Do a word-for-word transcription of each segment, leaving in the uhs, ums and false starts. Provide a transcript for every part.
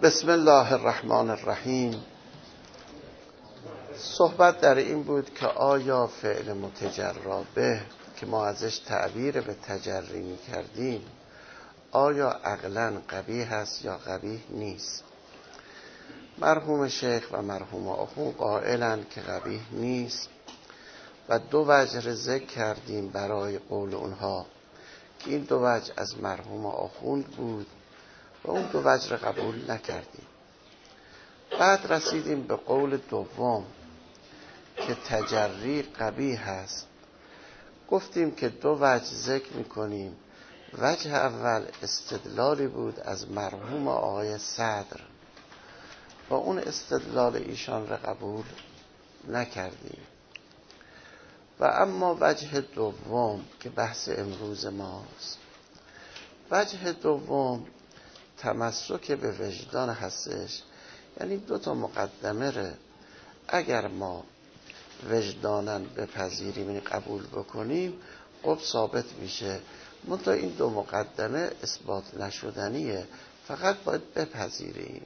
بسم الله الرحمن الرحیم. صحبت در این بود که آیا فعل متجری به که ما ازش تعبیر به تجری می کردیم آیا عقلاً قبیح است یا قبیح نیست؟ مرحوم شیخ و مرحوم آخوند قائلند که قبیح نیست و دو وجه ذکر کردیم برای قول اونها که این دو وجه از مرحوم آخوند بود و اون دو وجه قبول نکردیم. بعد رسیدیم به قول دوم که تجری قبیح است. گفتیم که دو وجه ذکر میکنیم. وجه اول استدلالی بود از مرحوم آقای صدر و اون استدلال ایشان را قبول نکردیم. و اما وجه دوم که بحث امروز ماست، وجه دوم تمسک به وجدان هستش. یعنی دو تا مقدمه ره اگر ما وجدانن بپذیریم، یعنی قبول بکنیم، خب ثابت میشه. منتها این دو مقدمه اثبات نشدنیه، فقط باید بپذیریم.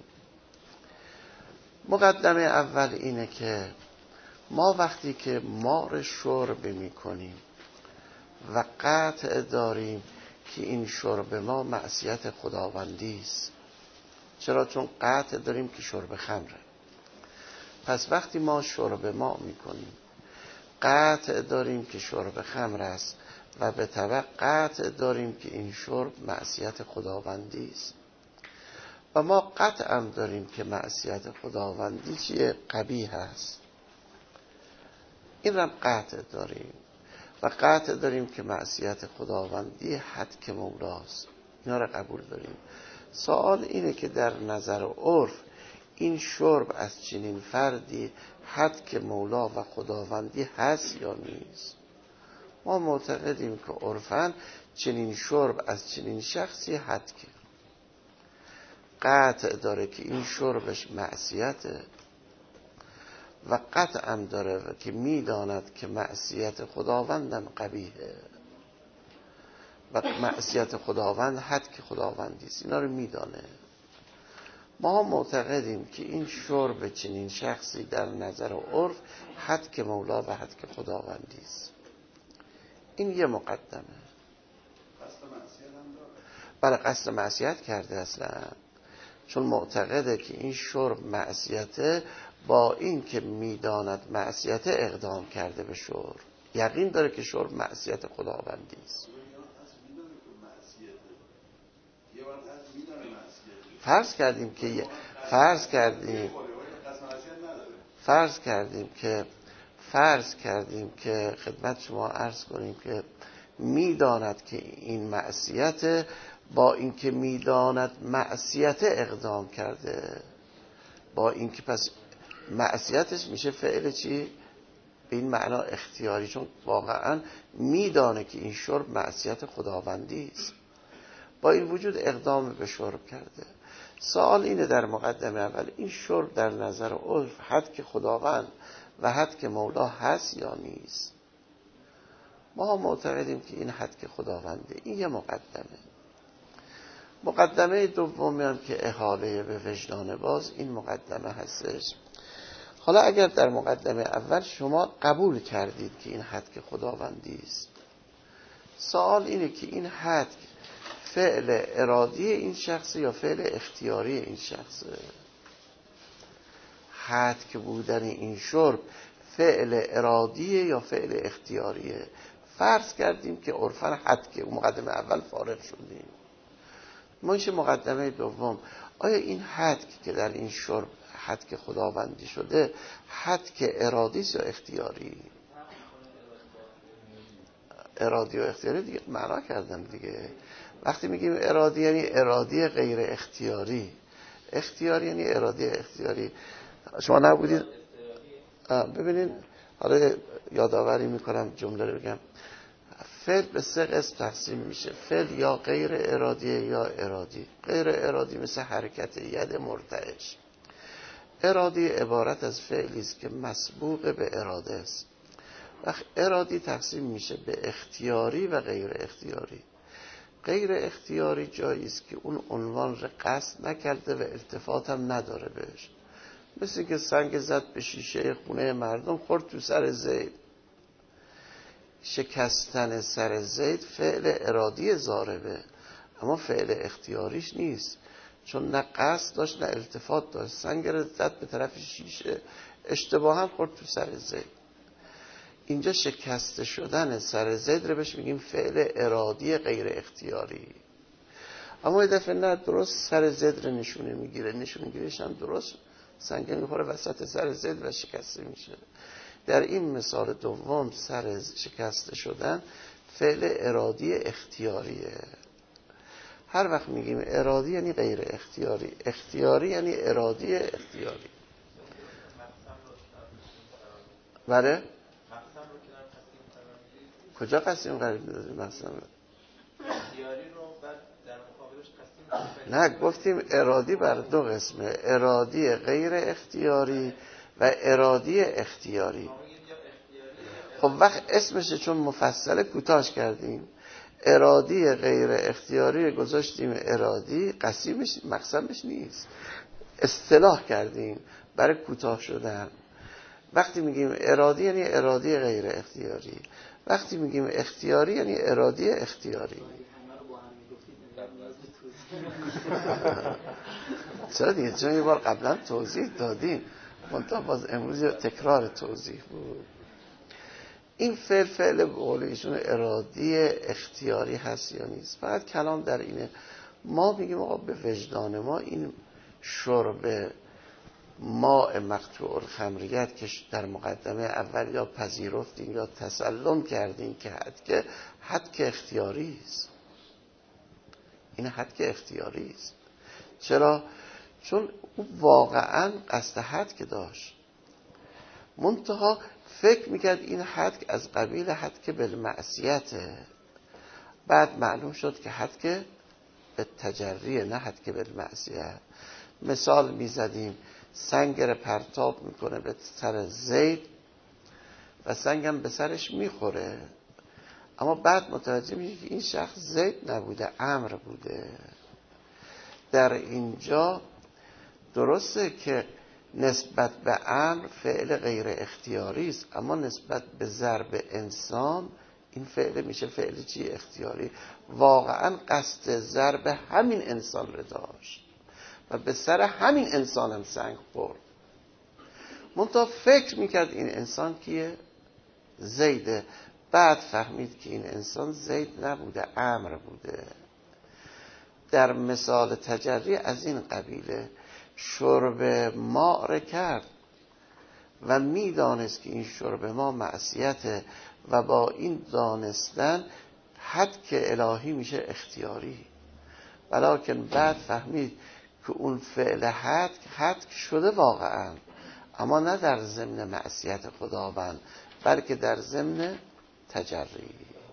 مقدمه اول اینه که ما وقتی که مار شرب میکنیم و قطع داریم که این شرب ما معصیت خداوندی است. چرا؟ چون قطع داریم که شرب خمره. پس وقتی ما شرب ما میکنیم قطع داریم که شرب خمر است و به طبع قطع داریم که این شرب معصیت خداوندی است و ما قطع هم داریم که معصیت خداوندی چیه؟ قبیح است. این رو قطع داریم و قطع داریم که معصیت خداوندی حد که مولاست. اینا رو قبول داریم. سوال اینه که در نظر عرف این شرب از چنین فردی حد که مولا و خداوندی هست یا نیست؟ ما معتقدیم که عرفاً چنین شرب از چنین شخصی حد که قطع داره که این شربش معصیته و قطع هم داره که میداند که معصیت خداوندم قبیحه و معصیت خداوند حد که خداوندی است. اینا رو میدانه. ما معتقدیم که این شرب چنین شخصی در نظر عرف حد که مولا و حد که خداوندی است. این یه مقدمه. برای قصد معصیت کرده اصلا، چون معتقده که این شرب معصیته، با این که میداند معصیت اقدام کرده به شرب. یقین داره که شرب معصیت خداوندی است. فرض کردیم که فرض کردیم فرض کردیم که فرض کردیم که خدمت شما عرض کنیم که میداند که این معصیت، با اینکه میداند معصیت اقدام کرده، با اینکه پس معصیتش میشه فعل چی؟ به این معنا اختیاری، چون واقعا میدانه که این شرب معصیت خداوندی است، با این وجود اقدام به شرب کرده. سوال اینه در مقدمه اول این شرب در نظر عرف حد که خداوند و حد که مولا هست یا نیست؟ ما معتقدیم که این حد که خداونده. این یه مقدمه. مقدمه دومی هم که احاله به وجدان باز، این مقدمه هستش. حالا اگر در مقدمه اول شما قبول کردید که این حد که خداوندی است، سوال اینه که این حد فعل ارادی این شخص یا فعل اختیاری این شخصه؟ حد که بودن این شرب فعل ارادیه یا فعل اختیاریه؟ فرض کردیم که عرفاً حد که مقدمه اول فارغ شدیم. منشه مقدمه دوم، آیا این حد که در این شرب حد که خداوندی شده حد که ارادی است یا اختیاری؟ ارادی و اختیاری دیگه معنا کردم دیگه. وقتی میگیم ارادی یعنی ارادی غیر اختیاری، اختیاری یعنی ارادی اختیاری. شما نبودید؟ ببینید، حالا یادآوری میکنم جمله رو بگم. فعل به سه قسم تقسیم میشه. فعل یا غیر ارادی یا ارادی. غیر ارادی مثل حرکت ید مرتعش. ارادی عبارت از فعلی است که مسبوق به اراده است. وقت ارادی تقسیم میشه به اختیاری و غیر اختیاری. غیر اختیاری جایی است که اون عنوان را قصد نکرده و التفات هم نداره بهش. مثل که سنگ زد به شیشه خونه مردم، خورد تو سر زید. شکستن سر زید فعل ارادی ضاربه، اما فعل اختیاریش نیست، چون نه قصد داشت نه التفات داشت. سنگ را زد به طرف شیشه، اشتباها خورد تو سر زید. اینجا شکسته شدن سر زید رو بهش میگیم فعل ارادی غیر اختیاری. اما یه دفعه نه، درست سر زید رو نشونه میگیره، نشونه گیریش هم درست، سنگ میخوره وسط سر زید و شکسته میشه. در این مثال دوم سر شکسته شدن فعل ارادی اختیاریه. هر وقت میگیم ارادی یعنی غیر اختیاری، اختیاری یعنی ارادی اختیاری. بله؟ کجا قسیم قرار میدازیم مثلا؟ اختیاری رو بعد در مقابلش قسیم. نه، گفتیم ارادی بر دو قسمه، ارادی غیر اختیاری و ارادی اختیاری. خب وقت اسمشه چون مفصله کوتاهش کردیم. ارادی غیر اختیاری گذاشتیم ارادی، قسیمش مقسمش نیست، اصطلاح کردیم برای کوتاه شدن. وقتی میگیم ارادی یعنی ارادی غیر اختیاری، وقتی میگیم اختیاری یعنی ارادی اختیاری. چرا دیگه؟ چون یه بار قبلا توضیح دادیم، منتها باز امروز تکرار توضیح بود. این فعل فعل به قول ایشون ارادی اختیاری هست یا نیست. فقط کلام در اینه، ما میگیم آقا به وجدان ما این شرب ماء مقطوع الخمریت که در مقدمه اول یا پذیرفتیم یا تسلم کردیم که حد که حد که اختیاری است. این حد که اختیاری است. چرا؟ چون او واقعا قصد حد که داشت، منتها فکر میکرد این حد از قبیل حد که بالمعصیته. بعد معلوم شد که حد که به تجریه، نه حد که بالمعصیت. مثال میزدیم، سنگ رو پرتاب میکنه به سر زید و سنگم به سرش میخوره، اما بعد متوجه میشه که این شخص زید نبوده، عمرو بوده. در اینجا درسته که نسبت به عمرو فعل غیر اختیاری است، اما نسبت به ضرب انسان این فعل میشه فعل چی؟ اختیاری. واقعا قصد ضرب همین انسان رو داشت و به سر همین انسان هم سنگ خورد، منتها فکر میکرد این انسان کیه؟ زیده. بعد فهمید که این انسان زید نبوده، عمرو بوده. در مثال تجری از این قبیله شرب ماء را کرد و میدانست که این شرب ماء معصیته و با این دانستن حد که الهی میشه اختیاری، ولیکن بعد فهمید که اون فعل حد حد شده واقعا، اما نه در ضمن معصیت خداوند بلکه در ضمن تجری.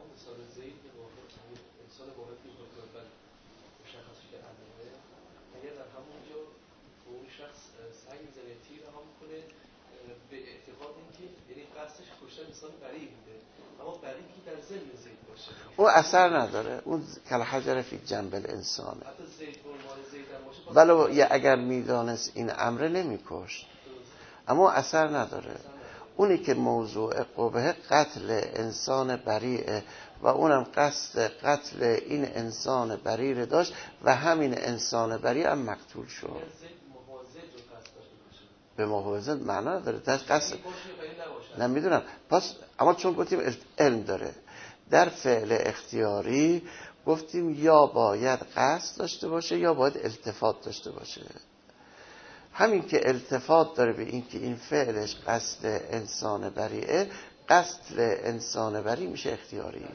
او اثر نداره، اون کالحجر فی جنب الانسانه. ولی اگر میدانست این امر نمیکشت، اما اثر نداره. اونی که موضوع قبه قتل انسان بریئه و اونم قصد قتل این انسان بریئه داشت و همین انسان بریئه هم مقتول شد. به محوزه معنا داره، داشت قصد نمیدونم. پس اما چون گفتیم علم داره، در فعل اختیاری گفتیم یا باید قصد داشته باشه یا باید التفات داشته باشه. همین که التفات داره به این که این فعلش قصد انسان بریئه، قصد انسان بری میشه اختیاری.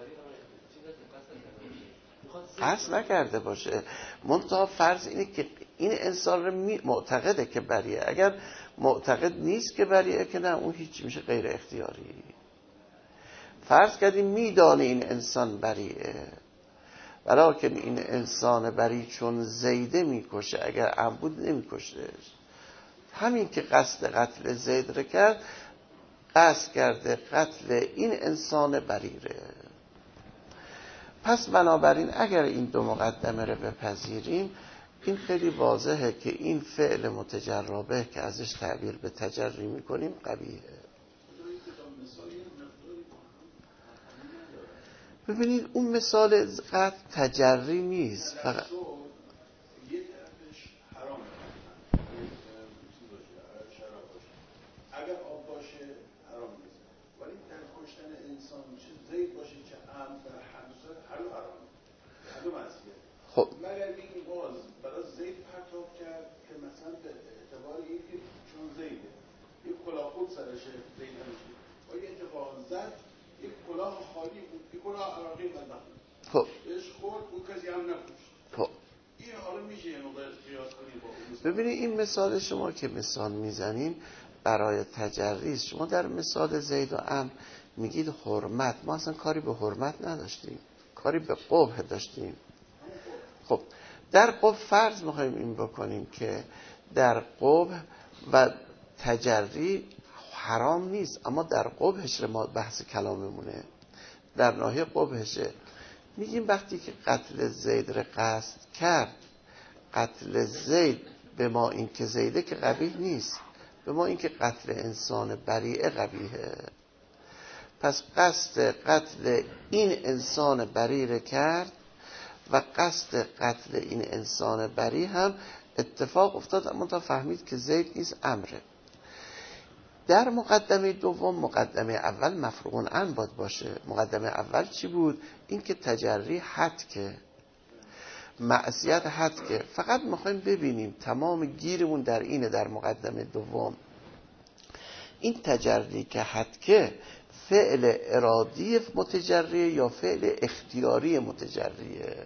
قصد نکرده باشه، منتها فرض اینه که این انسان رو معتقده که بریئه. اگر معتقد نیست که بریئه که نه، اون هیچ میشه غیر اختیاری. فرض کردیم میدانه این انسان بریئه، ولیکن این انسان بری چون زیده میکشه، اگر عمد نمیکشهش. همین که قصد قتل زید رو کرد، قصد کرده قتل این انسان بری ره. پس بنابراین اگر این دو مقدمه رو بپذیریم، این خیلی واضحه که این فعل متجربه که ازش تعبیر به تجری میکنیم قبیحه. ببینید اون مثال قطع تجری نیست، فقط اگر آب باشه حرام نیست، ولی در کشتن انسان چه زید باشه چه عمد در هر دو هر دو حرام، هر دو معصیت. خب مگر اینکه باز برای زید پرتاب کرد که مثلا به اعتبار اینکه چون زیده یک کلاه خود سرشه زید نمیشه و یه اتفاق زد یک کلاه خالی بود، یک کلاه عراقی بدبخت خب بهش خورد اون کسی هم نکشت. خب این حالا میشه یه مقدار قیاس کنیم با اون. ببینید این مثال شما که مثال میزنین برای تجریز، شما در مثال زید و عمرو میگید حرمت، ما اصلا کاری به حرمت نداشتیم، کاری به قبح داشتیم. خب در قبح فرض میخوایم این بکنیم که در قبح و تجری حرام نیست، اما در قبحش ما بحث کلاممونه، در ناحیه قبحشه. میگیم وقتی که قتل زید را قصد کرد، قتل زید به ما این که زیده که قبیح نیست، به ما این که قتل انسان بریئه قبیحه. پس قصد قتل این انسان بری را کرد و قصد قتل این انسان بری هم اتفاق افتاد، اما تا فهمید که زید نیست امره. در مقدمه دوم، مقدمه اول مفروغ عن باید باشه. مقدمه اول چی بود؟ این که تجری حد که معصیت حد که. فقط میخوایم ببینیم تمام گیرمون در اینه، در مقدمه دوم این تجری که حد که فعل ارادی متجریه یا فعل اختیاری متجریه.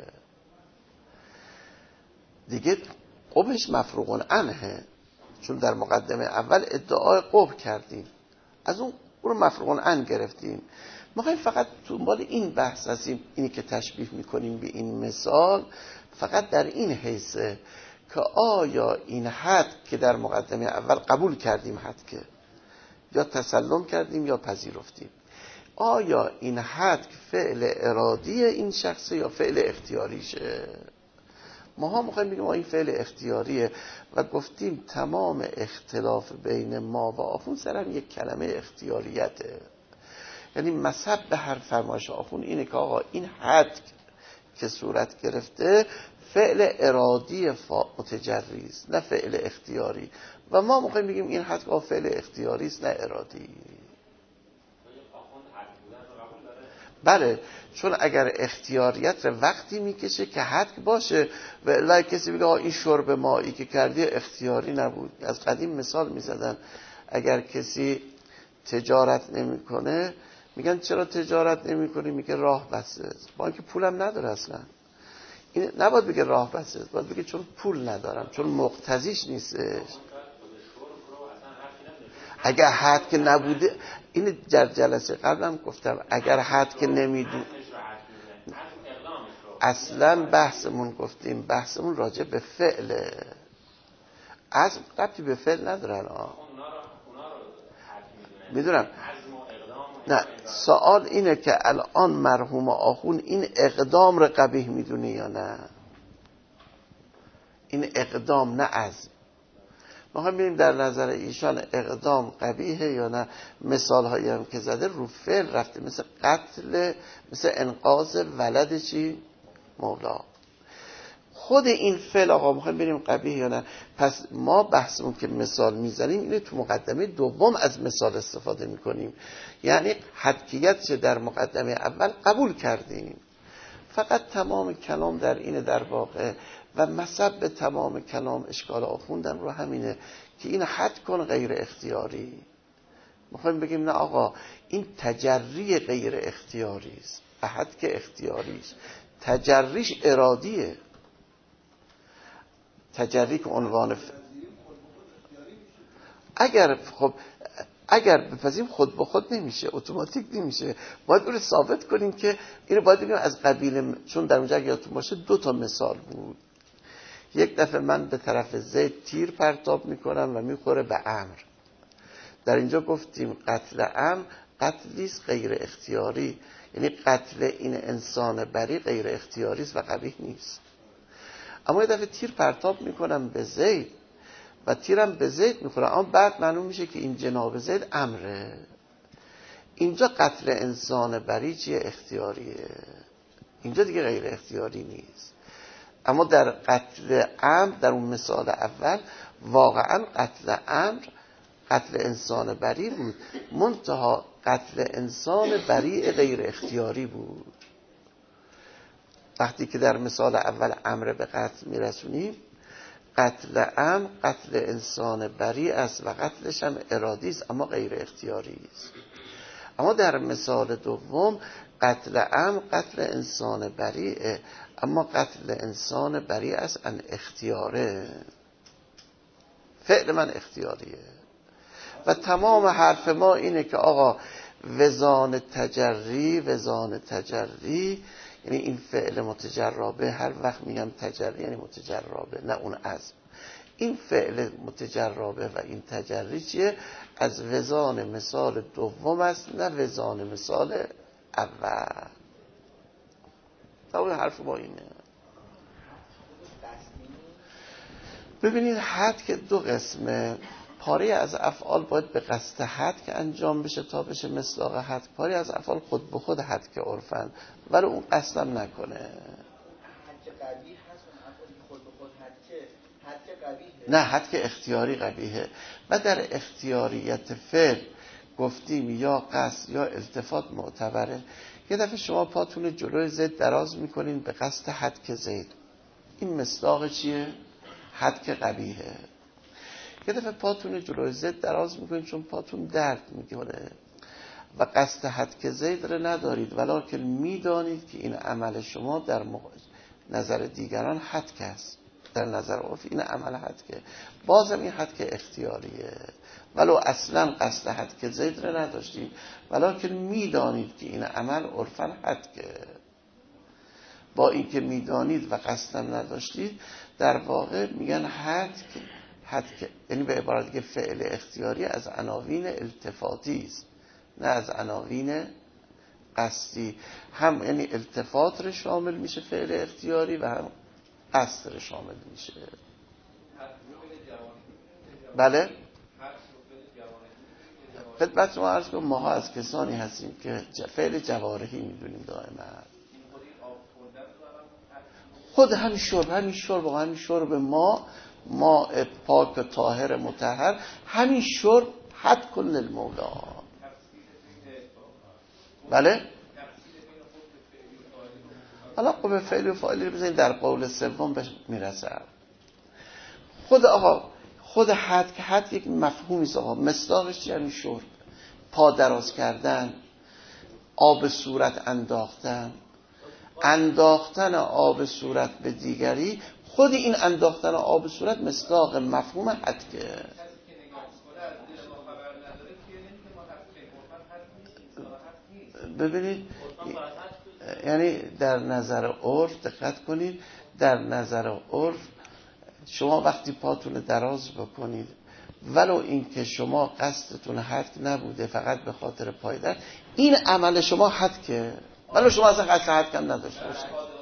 دیگه قبحش مفروغ عنه، چون در مقدمه اول ادعای قبح کردیم، از اون رو مفروغ عنه گرفتیم. میخوایم فقط دنبال این بحث هستیم، اینی که تشبیه میکنیم به این مثال فقط در این حیثه که آیا این حد که در مقدمه اول قبول کردیم حد که یا تسلم کردیم یا پذیرفتیم، آیا این حد فعل ارادی این شخصه یا فعل اختیاریشه؟ ما ها میخوایم بگیم این فعل اختیاریه و گفتیم تمام اختلاف بین ما و آخون سرم یک کلمه اختیاریته. یعنی مذهب به هر فرمایش آخون اینه که آقا این حد که صورت گرفته فعل ارادی متجری است نه فعل اختیاری، و ما میخوایم بگیم این حد که فعل اختیاری است نه ارادی. بله، چون اگر اختیاریت رو وقتی میکشه که حد باشه و الا کسی بگه این شرب مایی که کردی اختیاری نبود. از قدیم مثال میزدن اگر کسی تجارت نمیکنه میگن چرا تجارت نمیکنی؟ میگه راه بسته است. با اینکه پولم نداره اصلا. این نباید بگه راه بسته است، باید بگه چون پول ندارم، چون مقتضیش نیستش. اگر حد که نبوده، این در جلسه قبلم گفتم، اگر حد که نمیدون اصلا بحثمون گفتیم بحثمون راجع به فعله، از ربطی به فعل ندارن. آه میدونم. نه، سوال اینه که الان مرحوم آخون این اقدام رو قبیح میدونه یا نه؟ این اقدام نه عزم. ما هم ببینیم در نظر ایشان اقدام قبیحه یا نه. مثال هایی هم که زده رو فعل رفته، مثل قتل، مثل انقاذ ولد چی؟ مولا. خود این فعل آقا میخوایم ببینیم قبیح یا نه. پس ما بحثمون که مثال میزنیم اینه تو مقدمه دوم از مثال استفاده میکنیم، یعنی حدکیت چه در مقدمه اول قبول کردیم. فقط تمام کلام در اینه در واقع و مصب تمام کلام اشکال آخوندن رو همینه که این حد کن غیر اختیاری. میخوایم بگیم نه آقا این تجری غیر اختیاری است، حد که اختیاری است، تجریش ارادیه. تجری که عنوان ف... اگر خب اگر بپذیم خود به خود نمیشه، اتوماتیک نمیشه، باید اون رو ثابت کنیم که اینو باید بگیم از قبیل، چون در اونجا یادتون باشه دو تا مثال بود. یک دفعه من به طرف زید تیر پرتاب میکنم و میخوره به عمرو. در اینجا گفتیم قتل عمرو قتلیست غیر اختیاری، یعنی قتل این انسان بری غیر اختیاری است و قبیح نیست. اما یه دفعه تیر پرتاب میکنم به زید و تیرم به زید میخوره، اما بعد معلوم میشه که این جناب زید امره. اینجا قتل انسان بری چیه؟ اختیاریه. اینجا دیگه غیر اختیاری نیست. اما در قتل امر، در اون مثال اول واقعا قتل امر قتل انسان بری بود، منتها قتل انسان بری غیر اختیاری بود. وقتی که در مثال اول امر به قتل میرسونیم، قتل امر قتل انسان بری است و قتلش هم ارادی است اما غیر اختیاری است. اما در مثال دوم قتل امر قتل انسان بریه اما قتل انسان بری است ان اختیاره، فعل من اختیاریه. و تمام حرف ما اینه که آقا وزان تجری وزان تجری یعنی این فعل متجربه، هر وقت میگم تجری یعنی متجربه نه اون عزم. این فعل متجربه و این تجری چیه؟ از وزان مثال دوم است نه وزان مثال اول. تمام حرف ما اینه. ببینید حد که دو قسمه، پاره از افعال باید به قصد حد که انجام بشه تا بشه مصداق حد، پاره از افعال خود به خود حد که عرفن ولی اون قصدم نکنه. حد که قبیح هست اون افعالی که خود به خود حد که حد که قبیحه، نه حد که اختیاری قبیحه. و در اختیاریت فعل گفتیم یا قصد یا التفات معتبره. یه دفعه شما پاتون جلوی زید دراز میکنین به قصد حد که زید، این مصداق چیه؟ حد که قبیحه. یه دفعه پاتون جلوی زید دراز میکنین چون پاتون درد میکنه و قصد حد که زید رو ندارید، ولکن میدانید که این عمل شما در نظر دیگران حد که است، در نظر عرف این عمل حد که، بازم این حد که اختیاریه ولو اصلا قصد حد که زید رو نداشتید، ولکن میدانید که این عمل عرفا حد که. با این که میدانید و قصدم نداشتید در واقع میگن حد که حد که، یعنی به عبارت دیگه فعل اختیاری از عناوین التفاتی است نه از عناوین قصدی. هم یعنی التفات رو شامل میشه فعل اختیاری و هم قصد رو شامل میشه. بله خدمت شما عرض کنم ماها از کسانی هستیم که فعل جوارحی میدونیم دائما. خود همین شرب همین شرب و همین شرب ما ما پاک طاهر مطهر، همین شرب حد کن للمولا. بله حالا قوم فعلی و فاعلی رو بزنید در قول سوم بهش میرسه. خود آقا خود حد که حد یک مفهومی است آقا، مصداقش یعنی شرب، پا دراز کردن، آب صورت انداختن، انداختن آب صورت به دیگری، خود این انداختن آب صورت مصداق مفهوم حد که. ببینید یعنی در نظر عرف دقت کنید، در نظر عرف شما وقتی پاتون دراز بکنید ولو این که شما قصدتون حد نبوده فقط به خاطر پایدر، این عمل شما حد که، ولو شما اصلا قصد حد کم نداشته باشید.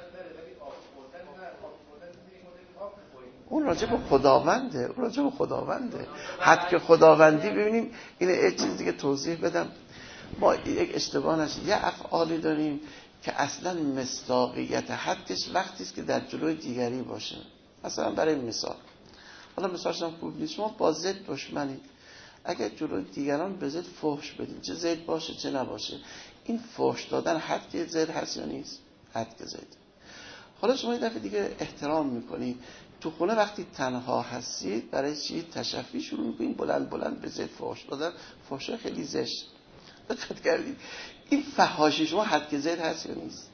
اون راجع به خداونده، اون راجع به خداونده. حد که خداوندی. ببینیم این یک چیز دیگه توضیح بدم، ما یک اشتباه نشه، یه افعالی داریم که اصلا مصداقیت حدش وقتی است که در جلوی دیگری باشه. مثلا برای مثال، حالا مثالش هم خوب نیست، شما با زید دشمنید، اگر جلوی دیگران به زید فحش بدین، چه زید باشه چه نباشه، این فحش دادن حد که زید هست یا نیست؟ حد که زید. حالا شما یه دفعه دیگه احترام میکنید، تو خونه وقتی تنها هستید برای چی تشفی شروع میکنید بلند بلند به زید فحش دادن، فحش خیلی زشت. دقت کردید این فحاشی شما حد که زید هست یا نیست؟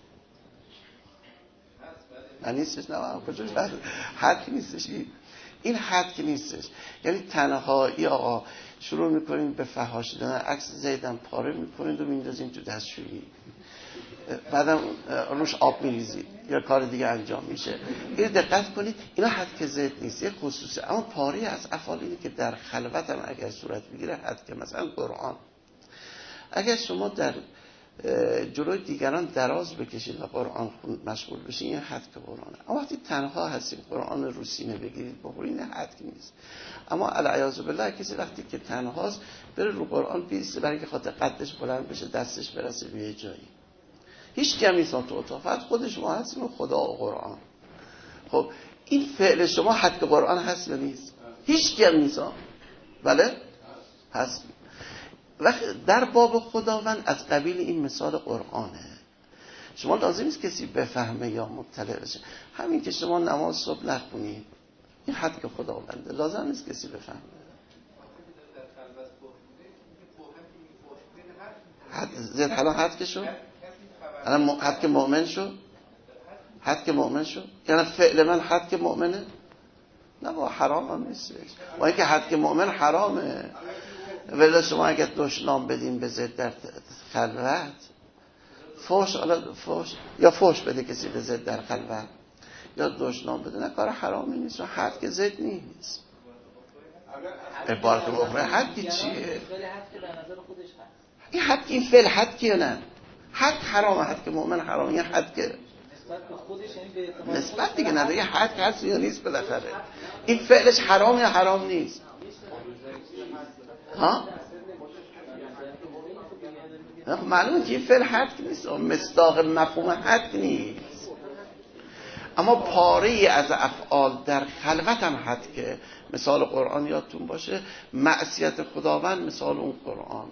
نه نیستش. نه کجاش حد که نیستش. این حد که نیستش، یعنی تنهایی آقا شروع میکنید به فحاشی دادن، عکس زیدم پاره میکنید و میندازید تو دستشویی، بعدم روش آب میریزید یا کار دیگه انجام میشه. این دقت کنید اینا حد که زید نیست، یک خصوصی. اما پاره از افعال اینه که در خلوت هم اگر صورت بگیره حد که، مثلا قرآن اگر شما در جلوی دیگران دراز بکشید و قرآن مشغول بشید، این حد که قرآنه. اما وقتی تنها هستیم قرآن رو سینه بگیرید بخورید، این حد نیست. اما العیاذ بالله کسی وقتی که تنهاست بره رو قرآن بیسته برای که خاطر قدش بلند بشه، دستش برسه به یه جایی. هیچ کمی نیست تو اتاق، فقط خود شما هستین و خدا و قرآن. خب این فعل شما حد که قرآن هست یا نیست؟ هیچ کم نیست. بله هست. وقتی در باب خداوند از قبیل این مثال قرآنه. شما لازم نیست کسی بفهمه یا مطلع بشه. همین که شما نماز صبح نخونید این حد که خداونده، لازم نیست کسی بفهمه. حد زد حالا حد که شد؟ الان حد که مؤمن شد؟ حد که مؤمن شد؟ یعنی فعل من حد که مؤمنه؟ نه با حرام هم نیست. با اینکه حد که مؤمن حرامه. ولی شما اگر دشنام بدین به زد در خلوت، فوش فوش یا فوش بده کسی به زد در خلوت یا دشنام بده، نه کار حرامی نیست. حد که زد نیست. عبارت اخرى حد که چیه؟ این حد این فعل حد که نه؟ حد حرامه، حد که مؤمن حرامه. این حد که نسبت دیگه نداره، یه حد که هست یا نیست بالاخره. این فعلش حرام یا حرام نیست؟ ها؟ معلومه که این فعل حد نیست، مصداق مفهوم حد نیست. اما پاره از افعال در خلوت هم حد که مثال قرآن یادتون باشه، معصیت خداوند مثال اون قرآنه.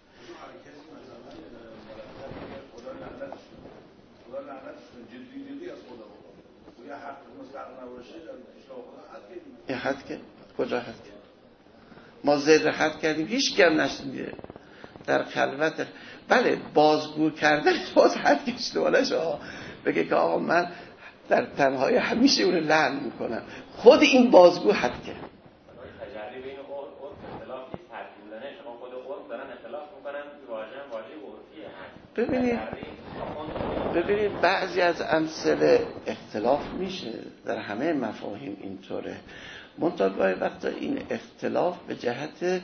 این حد که کجا حد که ما زید حد کردیم هیچ کم نشنیده در خلوت. بله بازگو کردن باز حد کشته بالش ها بگه که آقا من در تنهایی همیشه اون لعن میکنم، خود این بازگو حد که تجربه بین قرآن اختلاف نیست، حد بودنه. شما خود قرآن دارن اختلاف میکنن واژه واژه عرفیه. ببینید ببینید بعضی از امثله اختلاف میشه، در همه مفاهیم اینطوره. منتها گاهی وقتا این اختلاف به جهت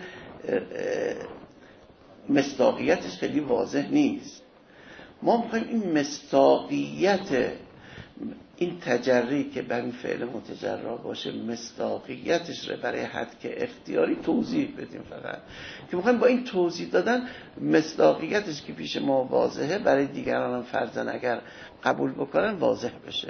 مصداقیتش خیلی واضح نیست. ما میخوایم این مصداقیت این تجری که بر این فعل متجرا باشه مصداقیتش رو برای حد که اختیاری توضیح بدیم، فقط که میخوایم با این توضیح دادن مصداقیتش که پیش ما واضحه برای دیگران هم فرضاً اگر قبول بکنن واضح بشه.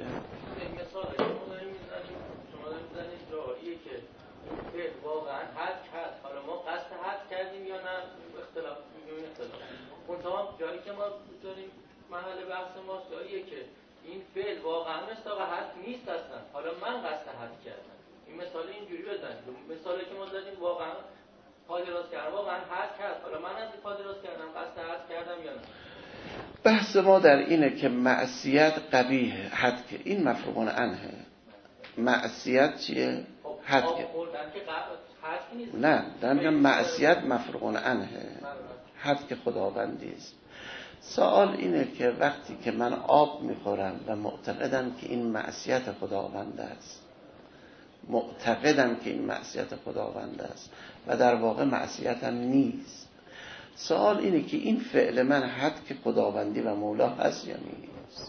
واقعا حد کرد، حالا ما قصد حد کردیم یا نه اختلاف میگیم اختلاف. منتها جایی که ما داریم محل بحث ما جاییه که این فعل واقعا مصداق حد نیست اصلا، حالا من قصد حد کردم. این مثال اینجوری بزنید، مثالی که ما زدیم واقعا پا دراز کردم، واقعا حد کرد، حالا من از پا دراز کردم قصد حد کردم یا نه. بحث ما در اینه که معصیت قبیحه، حد که این مفروغون عنه. معصیت چیه؟ حد که نه در میگم معصیت مفروغون عنه، حد که خداوندی است. سوال اینه که وقتی که من آب میخورم و معتقدم که این معصیت خداوند است، معتقدم که این معصیت خداوند است و در واقع معصیتم نیست، سوال اینه که این فعل من حد که خداوندی و مولا هست یا نیست؟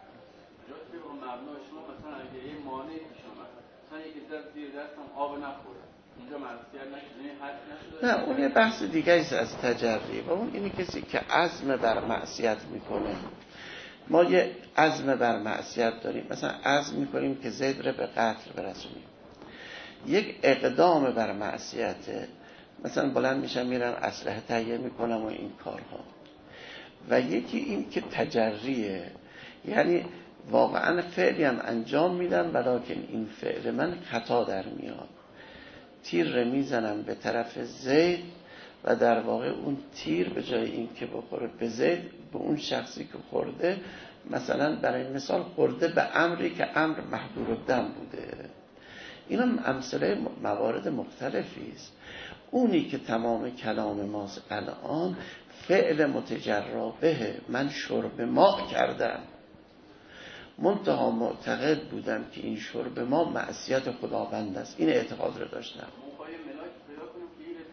نه اون یه بحث دیگه است از تجری، و اون اینه کسی که عزم بر معصیت میکنه. ما یه عزم بر معصیت داریم، مثلا عزم میکنیم که زید رو به قتل برسونیم، یک اقدام بر معصیته، مثلا بلند میشم میرم اسلحه تهیه میکنم و این کارها. و یکی این که تجریه، یعنی واقعا فعلی هم انجام میدم ولیکن این فعل من خطا در میاد، تیر رو میزنم به طرف زید و در واقع اون تیر به جای این که بخوره به زید به اون شخصی که خورده، مثلا برای مثال خورده به امری که امر محظور الدم بوده. این هم امثله موارد مختلفی است. اونی که تمام کلام ماست الان فعل متجرا به، من شرب ماء کردم، منتها معتقد بودم که این شرب ما معصیت خداوند است، این اعتقاد رو داشتم.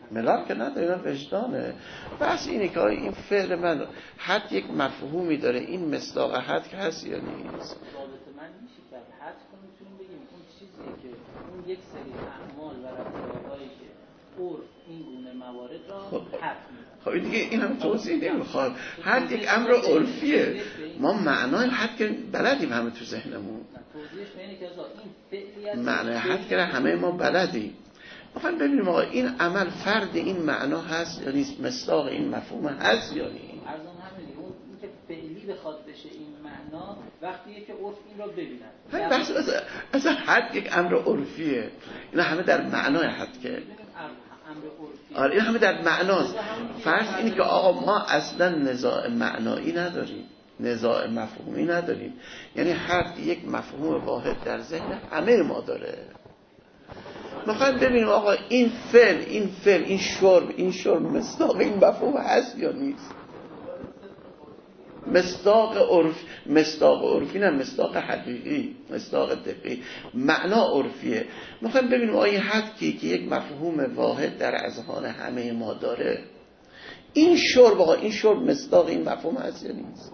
ملال که نداره، وجدانه. بس اینه که این فعل من حد یک مفهومی داره، این مصداق حد که هست یا نیست. ثابت من میشه که حد کنیم میتونیم بگیم اون چیزی که اون یک سری اعمال و رفتارهایی که عرف این گونه موارد را خب. حد می‌کنه. خب این دیگه این هم توضیح نمیخواد. حد یک امر عرفیه. ما معنای حد که بلدیم همه تو ذهنمون. توضیحش به اینه که این فعلیت معنای حد که همه ما بلدیم. میخوایم ببینیم آقا این عمل فرد این معنا هست یا نیست، مصداق این مفهوم هست یا نیست. ارزم همینه اون که فعلی بخواد بشه این معنا وقتیه که عرف این را ببیند. همین بحث اصلا حد یک امر عرفیه. اینا همه در معنای حد که آره این همه در معناست. فرض اینه که آقا ما اصلا نزاع معنایی نداریم، نزاع مفهومی نداریم، یعنی حد یک مفهوم واحد در ذهن همه ما داره. میخوایم ببینیم آقا این فعل این فعل این شرب این شرب مصداق این مفهوم هست یا نیست. مصداق عرف مصداق عرفی نه، مصداق حقیقی، مصداق دقیقی، معنا عرفیه. میخوایم ببینیم آقا این حدی که یک مفهوم واحد در اذهان همه ما داره، این شرب آقا این شرب مصداق این مفهوم هست یا نیست.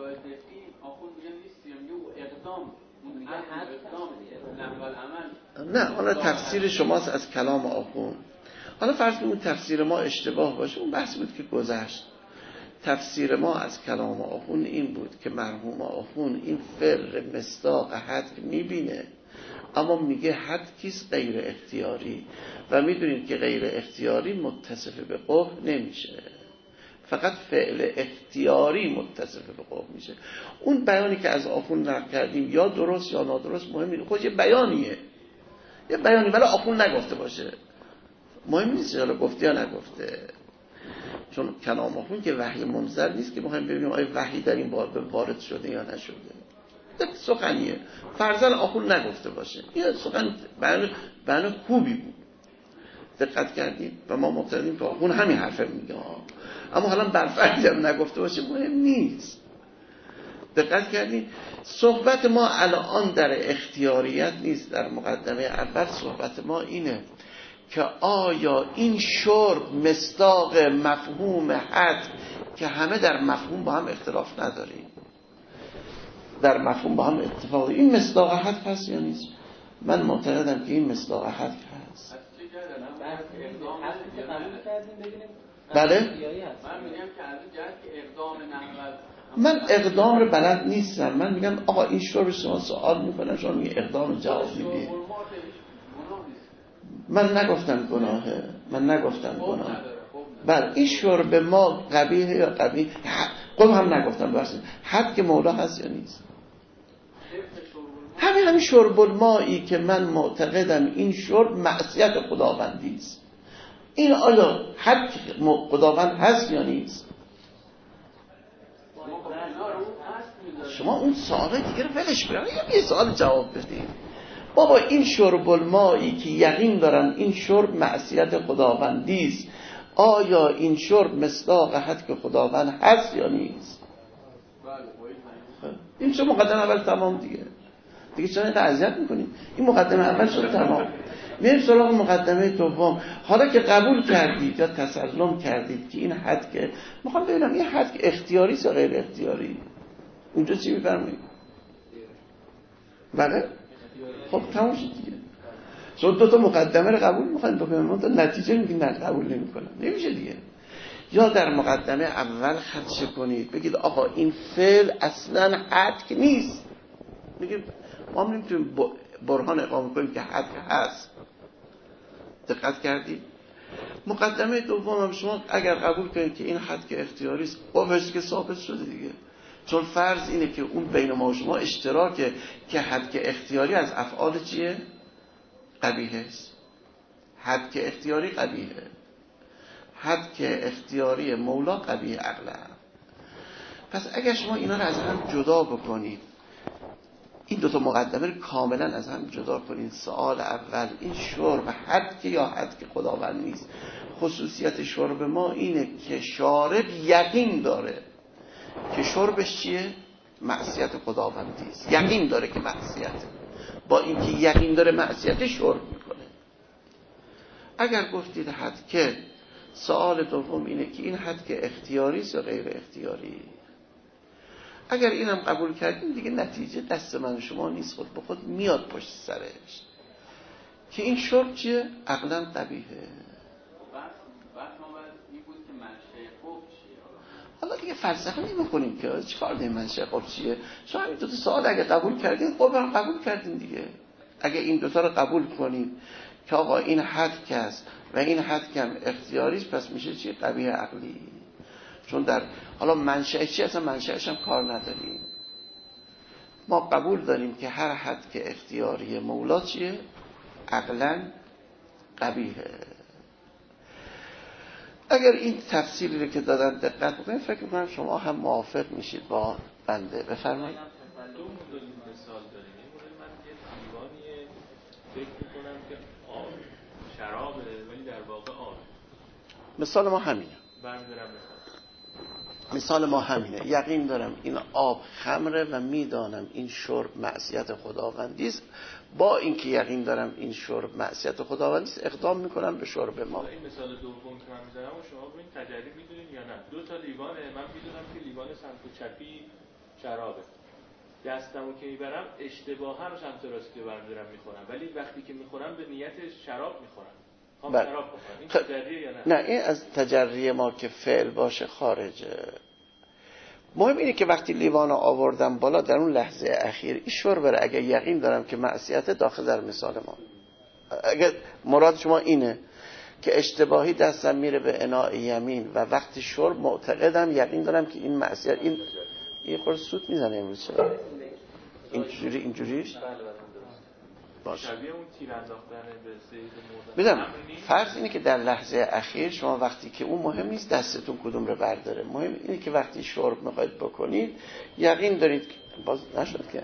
نه حالا تفسیر شماست از کلام آخوند. حالا فرض کنیم تفسیر ما اشتباه باشه، اون بحث بود که گذشت. تفسیر ما از کلام آخوند این بود که مرحوم آخوند این فعل مصداق حد میبینه، اما میگه حد کیست؟ غیر اختیاری، و میدونید که غیر اختیاری متصف به قبح نمیشه، فقط فعل اختیاری متصف به قبح میشه. اون بیانی که از آخوند نقل کردیم یا درست یا نادرست مهم نیست، خود یه بیانیه، یه بیانی ولی آخوند نگفته باشه مهم نیست حالا گفته یا نگفته، چون کلام آخوند که وحی منزل نیست که مهم ببینیم آیا وحی در این باب وارد شده یا نشده. یک سخنیه، فرضاً آخوند نگفته باشه، این سخن بیان بیان خوبی بود، دقت کردید و ما معتقدیم که آخوند همین حرفه میگه، اما حالا برفرض هم نگفته باشه مهم نیست. دقت کردید صحبت ما الان در اختیاریت نیست. در مقدمه اول صحبت ما اینه که آیا این شرب مصداق مفهوم حد که همه در مفهوم با هم اختلاف نداریم، در مفهوم با هم اتفاق، این مصداق حد هست یا نیست؟ من معتقدم که این مصداق حد هست. بله؟ من میگم که از این جهت که اقدام نحوه من اقدام رو بلد نیستم، من میگم آقا این شرب شما سوال میکنم شما میگه اقدام جواب میدی. من نگفتم گناهه، من نگفتم گناه. بله این شرب ما قبیحه یا قبیح قول هم نگفتم، بس حد که مولا هست یا نیست. همین همین شرب المایی که من معتقدم این شرب معصیت خداوندی است، این آیا حد خداوند هست یا نیست؟ شما اون سوال دیگه رو ولش کنید، یه سوال جواب بدید. بابا این شرب المایی که یقین دارم این شرب معصیت خداوندی است، آیا این شرب مصداق حد که خداوند هست یا نیست؟ این چه مقدمه اول تمام دیگه دیگه چرا اینقدر اذیت میکنید؟ این مقدمه اول شد تمام. میریم سراغ مقدمه دوم. حالا که قبول کردید یا تسلم کردید که این حد که میخوام ببینم این حد که اختیاری است یا غیر اختیاری، اونجا چی میفرمایید؟ بله؟ خب تمام شد دیگه. چون دو تا مقدمه رو قبول میخواین بکنید، من تا نتیجه میگید نه قبول نمیکنم، نمیشه دیگه. یا در مقدمه اول خدشه کنید بگید آقا این فعل اصلا حد که نیست، میگید ما هم نمیتونیم برهان اقامه کنیم که حد هست. دقت کردید؟ مقدمه دوم هم شما اگر قبول کنید که این حد که اختیاری است، قبحش که ثابت شده دیگه، چون فرض اینه که اون بین ما و شما اشتراکه که حد که اختیاری از افعال چیه؟ قبیحه است. حد که اختیاری قبیحه، حد که اختیاری مولا قبیح عقله. پس اگر شما اینا رو از هم جدا بکنید، این دو تا مقدمه رو کاملا از هم جدا کنید، سوال اول این شرب حد که یا حد که خداوند نیست، خصوصیت شرب ما اینه که شارب یقین داره که شربش چیه؟ معصیت خداوندی است، یقین داره که معصیت، با اینکه یقین داره معصیت شرب میکنه. اگر گفتید حد که سوال دوم اینه که این حد که اختیاری است یا غیر اختیاری. اگر اینم قبول کردیم دیگه نتیجه دست من و شما نیست، خود به خود میاد پشت سرش که این شرب چیه؟ عقلا قبیحه. حالا دیگه فلسفه نمی‌کنیم که چیکار داریم منشأ قبح چیه. شما این دو تا سوال اگه قبول کردین قبح رو قبول کردین دیگه. اگه این دو تا رو قبول کنین که آقا این حد که است و این حد که هم اختیاری است، پس میشه چی؟ قبیح عقلی. چون در حالا منشأ چی اصلا منشأش هم کار نداریم. ما قبول داریم که هر حد که اختیاری مولا چیه؟ عقلا قبیحه. اگر این تفسیری رو که دادن دقت بکنید فکر می‌کنم شما هم موافق میشید با بنده. بفرمایید. دو مدل مثال داریم. این مورد من یه دیوانی فکر می‌کنم که آب شرابه ولی در واقع آب. مثال ما همینه. برمی‌دارم مثال ما همینه. یقین دارم این آب خمره و میدانم این شرب معصیت خداوندی است. با اینکه یقین دارم این شرب معصیت خداوندی است اقدام میکنم به شرب ما. این مثال دوم که من میذارم و شما ببین تجربه میدونید یا نه. دو تا لیوانه، من میدونم که لیوان سمت چپی شرابه. دستمو که میبرم اشتباها رو سمت راستی برمی‌دارم میخورم، ولی وقتی که میخورم به نیت شراب میخورم. خب شراب بخورم. این تجربه یا نه؟ نه این از تجربه ما که فعل باشه خارجه. مهم اینه که وقتی لیوانو آوردم بالا در اون لحظه اخیر این شرب بره، اگه یقین دارم که معصیت داخل در مثال ما، اگه مراد شما اینه که اشتباهی دستم میره به اناء یمین و وقتی شرب معتقدم یقین دارم که این معصیت، این این خورد سوت میزنه امروز چرا اینجوری اینجوریش باشه. شبیه اون تیر انداختن به سید مرده. میدونم فرض اینه که در لحظه اخیر شما وقتی که اون مهم نیست دستتون کدوم رو برداره، مهم اینه که وقتی شرب میخواید بکنید یقین دارید باز نشد که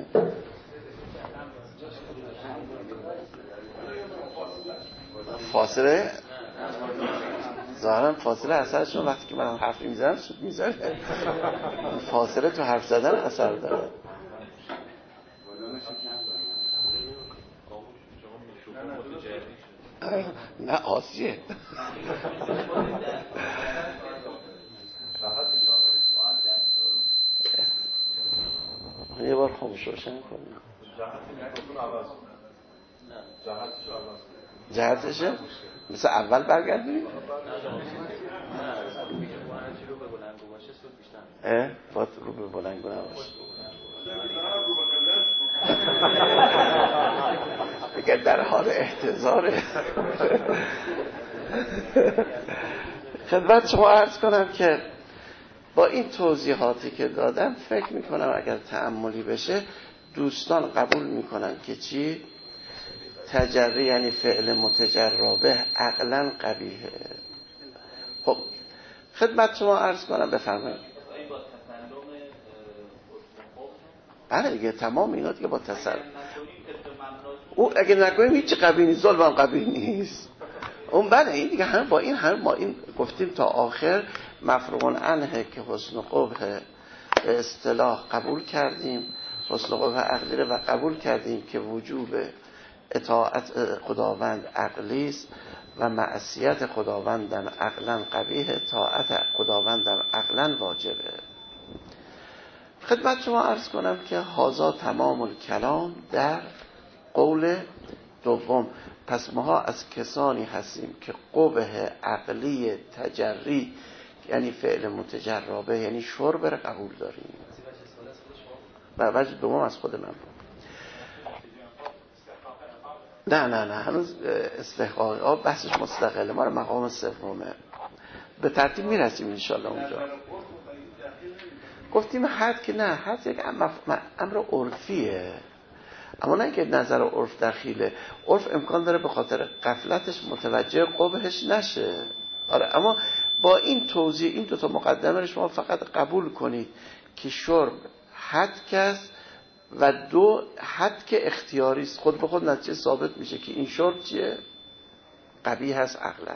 فاصله ظاهرا فاصله اثرشون وقتی که من حرف میزنم سود میذاره. فاصله تو حرف زدن اثر داره. نه آسیه. یه بار خاموش روشن کنیم. جهتشه مثل اول برگردیم. اه باید رو به بلنگو نباشه. اگر در حال احتضاره. خدمت شما عرض کنم که با این توضیحاتی که دادم فکر میکنم اگر تأملی بشه دوستان قبول میکنن که چی؟ تجری یعنی فعل متجربه عقلا قبیحه. خب خدمت شما عرض کنم بفرمایید. بله دیگه تمام اینا دیگه با تسلیم. او اگه نکنیم هیچ قبیح نیست، ظلم هم قبیح نیست. اون بله این دیگه هم با این هم ما این گفتیم تا آخر مفروغ عنه که حسن قبح به اصطلاح قبول کردیم، حسن قبح عقلی و قبول کردیم که وجوب اطاعت خداوند عقلی است و معصیت خداوندم عقلا قبیح، اطاعت خداوندم عقلا واجبه. خدمت شما عرض کنم که هازا تمام الکلام در قول دوم. پس ما از کسانی هستیم که قبح عقلی تجری یعنی فعل متجربه یعنی شرب را قبول داریم. و وجه دوم از خود من بود. نه نه نه هنوز استحقاق آب بحثش مستقله، ما رو مقام سومه به ترتیب میرسیم انشالله اونجا. گفتیم حد که نه حد یک امر عرفیه، اما نه که نظر عرف دخیله. عرف امکان داره به خاطر غفلتش متوجه قبحش نشه. آره اما با این توضیح این دوتا مقدمه رو شما فقط قبول کنید که شرب حد که است و دو حد که اختیاری است، خود به خود نتیجه ثابت میشه که این شرب چیه؟ قبیح هست عقلا.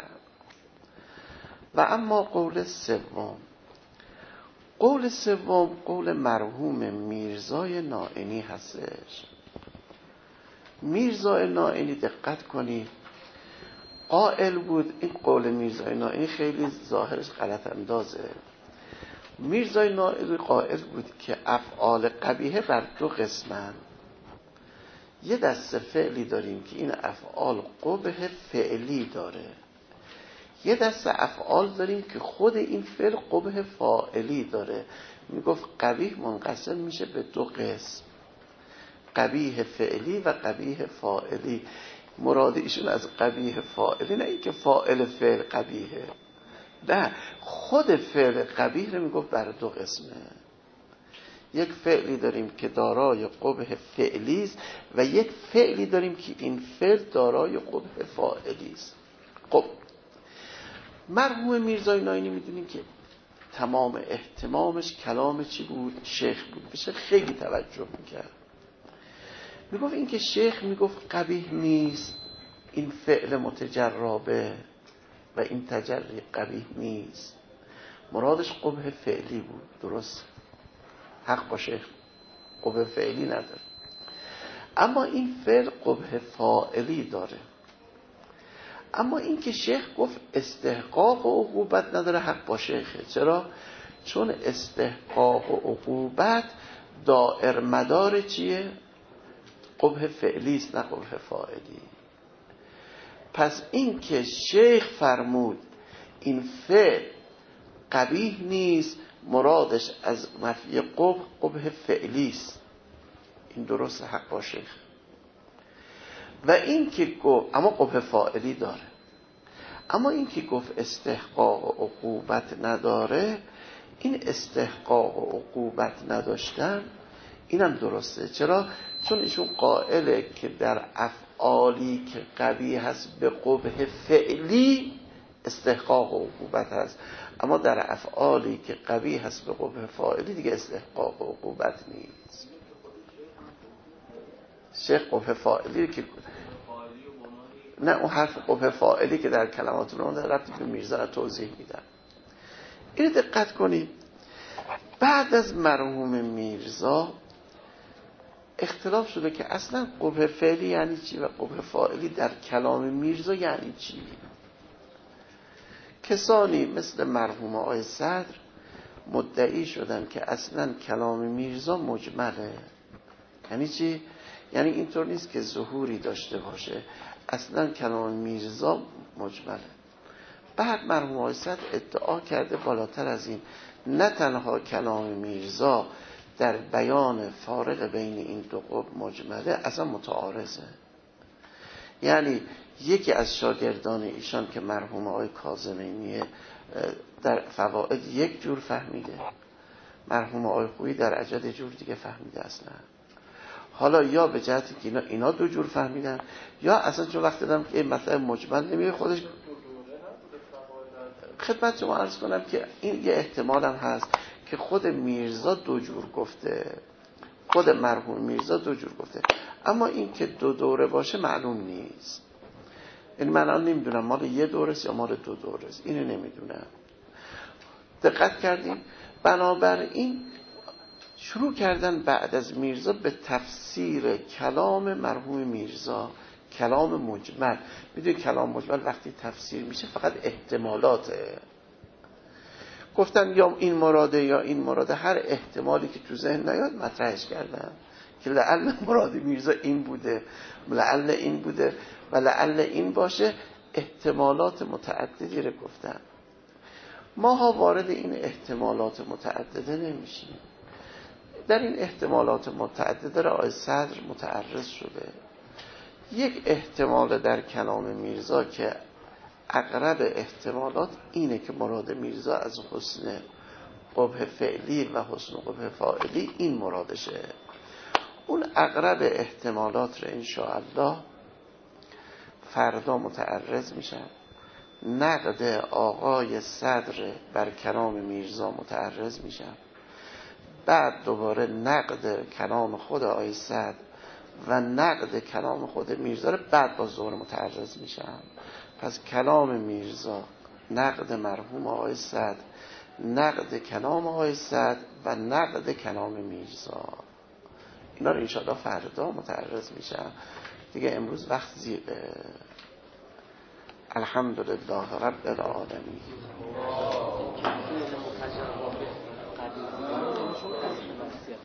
و اما قول سوم، قول سوم قول مرحوم میرزای نائینی هستش. میرزای نائینی دقت کنید قائل بود، این قول میرزای نائینی خیلی ظاهرش غلط اندازه. میرزای نائینی قائل بود که افعال قبیحه بر دو قسمن. یه دسته فعلی داریم که این افعال قبح فعلی داره، یه دسته افعال داریم که خود این فعل قبح فاعلی داره. میگفت قبیح منقسم میشه به دو قسم، قبیح فعلی و قبیح فاعلی. مراد ایشون از قبیح فاعلی نه اینکه فاعل فعل قبیحه، نه، خود فعل قبیح رو میگفت بر دو قسمه. یک فعلی داریم که دارای قبح فعلی است و یک فعلی داریم که این فعل دارای قبح فاعلی است. خب مرحوم میرزای نائینی میدونیم که تمام اهتمامش کلام چی بود؟ شیخ بود. بشه خیلی توجه میکرد. میگفت این که شیخ میگفت قبیح نیست، این فعل متجربه و این تجری قبیح نیست، مرادش قبح فعلی بود. درست، حق با شیخ، قبح فعلی نداره. اما این فعل قبح فاعلی داره. اما این که شیخ گفت استحقاق و عقوبت نداره، حق با شیخه. چرا؟ چون استحقاق و عقوبت دائر مدار چیه؟ قبح فعلی است، نه قبح فاعلی. پس این که شیخ فرمود این فعل قبیح نیست، مرادش از نفی قبح قبح فعلی است. این درست، حق با شیخ. و این که گفت اما قبح فاعلی داره. اما این که گفت استحقاق و عقوبت نداره، این استحقاق و عقوبت نداشتن اینم درسته. چرا؟ چون ایشون قائله که در افعالی که قبیح هست به قبح فعلی استحقاق و عقوبت هست، اما در افعالی که قبیح هست به قبح فاعلی دیگه استحقاق و عقوبت نیست. شیخ قبح فاعلی که نه، اون حرف قبح فاعلی که در کلمات اون در ربط به میرزا توضیح میدن. اینو دقت کنید. بعد از مرحوم میرزا اختلاف شده که اصلا قبح فعلی یعنی چی و قبح فاعلی در کلام میرزا یعنی چی. کسانی مثل مرحوم آقای صدر مدعی شدن که اصلا کلام میرزا مجمله. یعنی چی؟ یعنی اینطور نیست که ظهوری داشته باشه، اصلا کلام میرزا مجمله. بعد مرحوم آقای صدر ادعا کرده بالاتر از این، نه تنها کلام میرزا در بیان فارق بین این دو قطب مجمله، اصلا متعارضه. یعنی یکی از شاگردان ایشان که مرحوم آقای کاظمیه در فوائد یک جور فهمیده، مرحوم آقای خویی در عجد جور دیگه فهمیده. اصلا حالا یا به جهتی که اینا, اینا دو جور فهمیدن، یا اصلا چون وقت دادم که این مطلب مجمل نمیگه خودش. خدمت شما عرض کنم که این یه احتمال هم هست که خود میرزا دو جور گفته، خود مرحوم میرزا دو جور گفته، اما این که دو دوره باشه معلوم نیست. این من الان نمیدونم مال یه دوره است یا مال دو دوره است، اینو نمیدونم. دقت کردیم؟ بنابراین شروع کردن بعد از میرزا به تفسیر کلام مرحوم میرزا، کلام مجمل. میدونی کلام مجمل وقتی تفسیر میشه فقط احتمالاته. گفتن یا این مراده یا این مراده، هر احتمالی که تو ذهن نیاد مطرحش کردن که لعل مراد میرزا این بوده، لعل این بوده و لعل این باشه. احتمالات متعددی رو گفتن. ما ها وارد این احتمالات متعدده نمیشیم. در این احتمالات متعدده را آقای صدر متعرض شده. یک احتمال در کلام میرزا که اقرب احتمالات اینه که مراد میرزا از حسن قبح فعلی و حسن قبح فاعلی این مرادشه. اون اقرب احتمالات رو انشاءالله فردا متعرض میشن. نقد آقای صدر بر کلام میرزا متعرض میشن، بعد دوباره نقد کلام خود آقای صدر و نقد کلام خود میرزا رو بعد با ظهر متعرض میشن. پس کلام میرزا، نقد مرحوم آقای صدر، نقد کلام آقای صدر و نقد کلام میرزا، اینا رو انشاءالله فردا متعرض میشن. دیگه امروز وقت زیقه. الحمدلله رب العالمین.